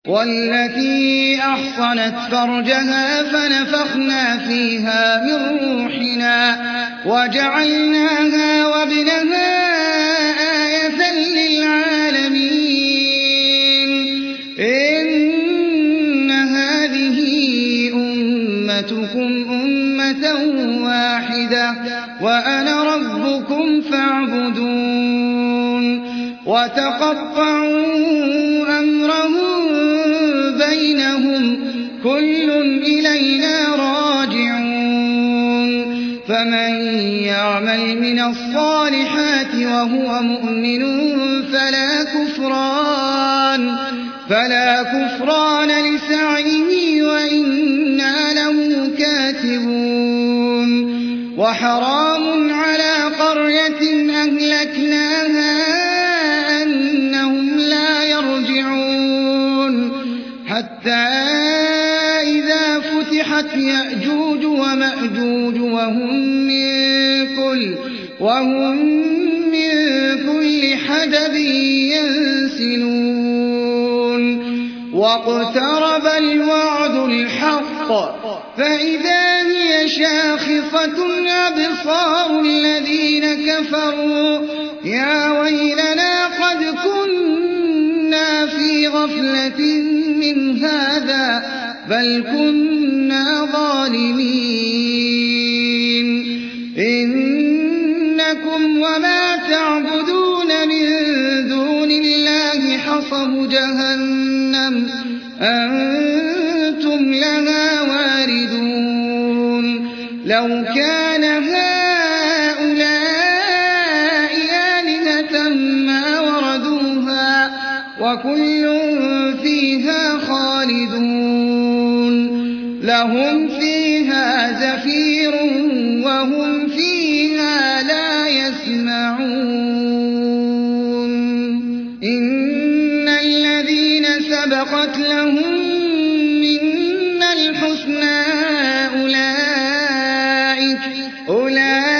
وَالَّتِي أَحْصَنَتْ فَرْجَهَا فَنَفَخْنَا فِيهَا مِن رُّوحِنَا وَجَعَلْنَاهَا وَابْنَهَا آيَةً لِّلْعَالَمِينَ إِنَّ هَٰذِهِ أُمَّتُكُمْ أُمَّةً وَاحِدَةً وَأَنَا رَبُّكُمْ فَاعْبُدُونِ وَتَقَطَّعُوا أَمْرَهُم بَيْنَهُمْ ۖ كُلٌّ إِلَيْنَا رَاجِعُونَ فَمَن يَعْمَلْ مِنَ الصَّالِحَاتِ وَهُوَ مُؤْمِنٌ فَلَا كُفْرَانَ لِسَعْيِهِ وَإِنَّا لَهُ كَاتِبُونَ وَحَرَامٌ عَلَىٰ قَرْيَةٍ أَهْلَكْنَاهَا أَنَّهُمْ لَا يَرْجِعُونَ حَتَّىٰ إِذَا فُتِحَتْ يَأْجُوجُ وَمَأْجُوجُ وَهُم مِّن كُلِّ حَدَبٍ يَنسِلُونَ وَاقْتَرَبَ الْوَعْدُ الْحَقُّ فَإِذَا هِيَ شَاخِصَةٌ أَبْصَارُ الَّذِينَ كَفَرُوا يَا وَيْلَنَا قَدْ كُنَّا فِي غَفْلَةٍ مِّنْ هَٰذَا بَلْ كُنَّا ظَالِمِينَ إِنَّكُمْ وَمَا تَعْبُدُونَ مِن دُونِ اللَّهِ حَصَبُ جَهَنَّمَ أَنتُمْ لَهَا وَارِدُونَ لَوْ كَانَ هَٰؤُلَاءِ آلِهَةً مَّا وَرَدُوهَا ۖ وَكُلٌّ فِيهَا خَالِدُونَ لَهُمْ فِيهَا زَفِيرٌ وَهُمْ فِيهَا لَا يَسْمَعُونَ إِنَّ الَّذِينَ سَبَقَتْ لَهُم مِّنَّا الْحُسْنَىٰ أُولَٰئِكَ